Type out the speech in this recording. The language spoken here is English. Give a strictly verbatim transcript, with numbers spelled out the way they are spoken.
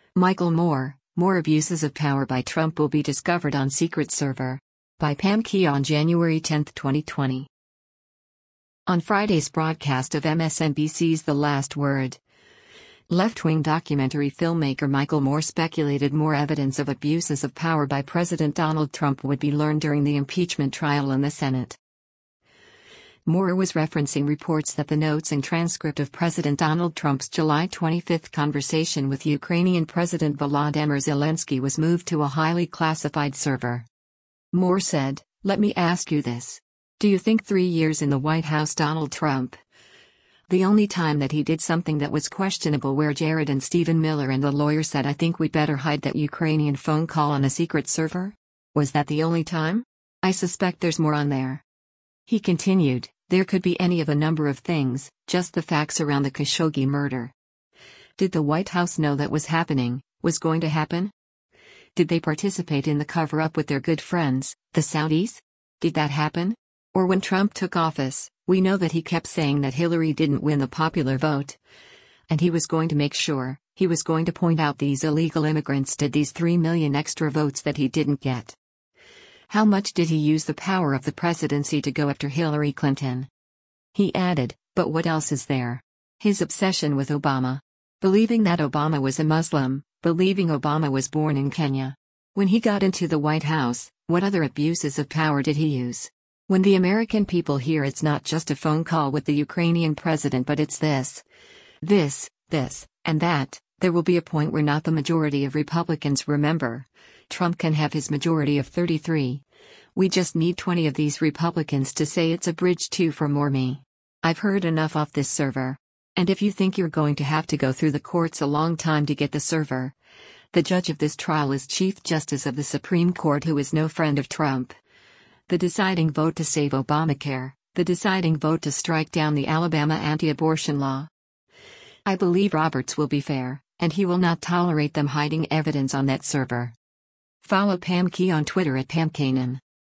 Michael Moore, more abuses of power by Trump will be discovered on secret server. By Pam Key on January tenth, twenty twenty. On Friday's broadcast of M S N B C's The Last Word, left-wing documentary filmmaker Michael Moore speculated more evidence of abuses of power by President Donald Trump would be learned during the impeachment trial in the Senate. Moore was referencing reports that the notes and transcript of President Donald Trump's July twenty-fifth conversation with Ukrainian President Volodymyr Zelensky was moved to a highly classified server. Moore said, "Let me ask you this. Do you think three years in the White House Donald Trump, the only time that he did something that was questionable where Jared and Stephen Miller and the lawyer said I think we'd better hide that Ukrainian phone call on a secret server? Was that the only time? I suspect there's more on there." He continued, "There could be any of a number of things, just the facts around the Khashoggi murder. Did the White House know that was happening, was going to happen? Did they participate in the cover-up with their good friends, the Saudis? Did that happen? Or when Trump took office, we know that he kept saying that Hillary didn't win the popular vote. And he was going to make sure, he was going to point out these illegal immigrants did these three million extra votes that he didn't get. How much did he use the power of the presidency to go after Hillary Clinton?" He added, "But what else is there? His obsession with Obama. Believing that Obama was a Muslim, believing Obama was born in Kenya. When he got into the White House, what other abuses of power did he use? When the American people hear it's not just a phone call with the Ukrainian president but it's this, this, this, and that, there will be a point where not the majority of Republicans remember. Trump can have his majority of thirty-three. We just need twenty of these Republicans to say it's a bridge too for more me. I've heard enough off this server. And if you think you're going to have to go through the courts a long time to get the server, the judge of this trial is Chief Justice of the Supreme Court who is no friend of Trump. The deciding vote to save Obamacare, the deciding vote to strike down the Alabama anti-abortion law. I believe Roberts will be fair, and he will not tolerate them hiding evidence on that server." Follow Pam Key on Twitter at Pam Kanan.